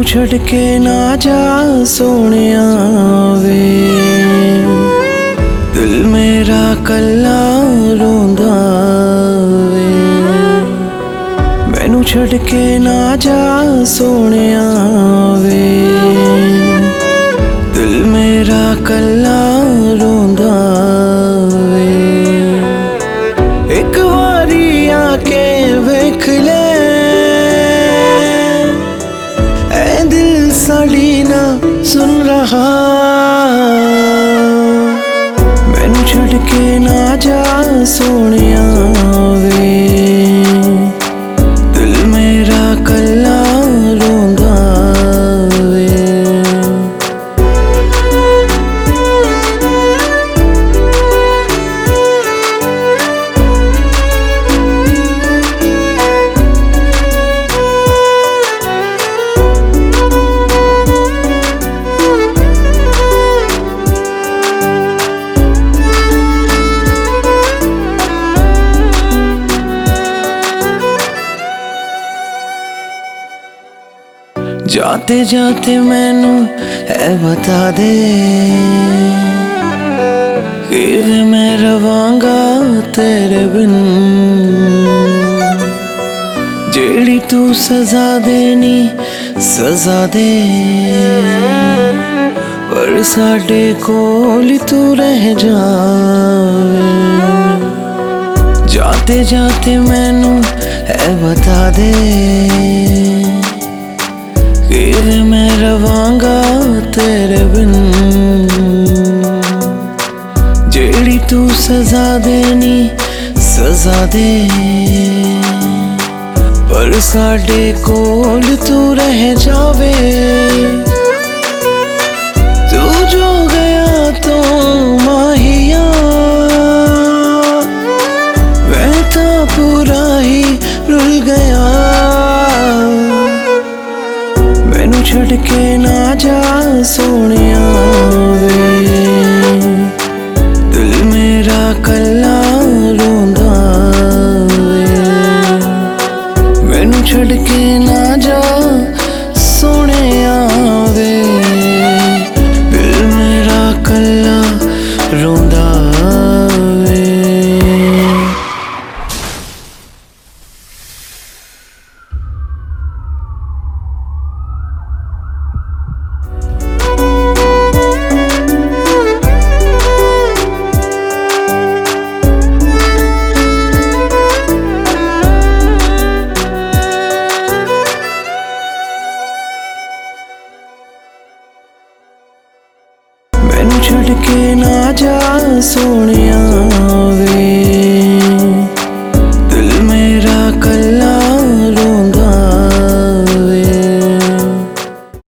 छड़ के ना जा सोनिया वे, दिल मेरा कल्ला रोंदा वे। मैनू छड़ के ना जा सोनिया वे, दिल मेरा कल्ला रोंदा वे। एक बारी आके वेख ले, ऐ दिल साड़ी ना सुन रहा। मैनू छड़ के ना जा सोनिया वे, दिल मेरा कल्ला रोंदा वे। जाते जाते मैनू है बता दे, कि मैं रवांगा तेरे बिन। जेड़ी तू सजा देनी सजा दे, पर साडे कोल तू रह जावे। जाते जाते मैनू है बता दे, कि मैं रवांगा तेरे बिन। जेड़ी तू सजा देनी सजा दे, पर साडे कोल तू रह जावे। तू जो गया तो माहिया, मैं तो पूरा ही रुल गया। मैनू छड़ के ना जा सोनिया वे, दिल मेरा कल्ला रोंदा वे। मैनू छड़ के ना जा सोनिया वे, दिल मेरा कल्ला रोंदा वे। मैनू छड़ के ना जा सोनिया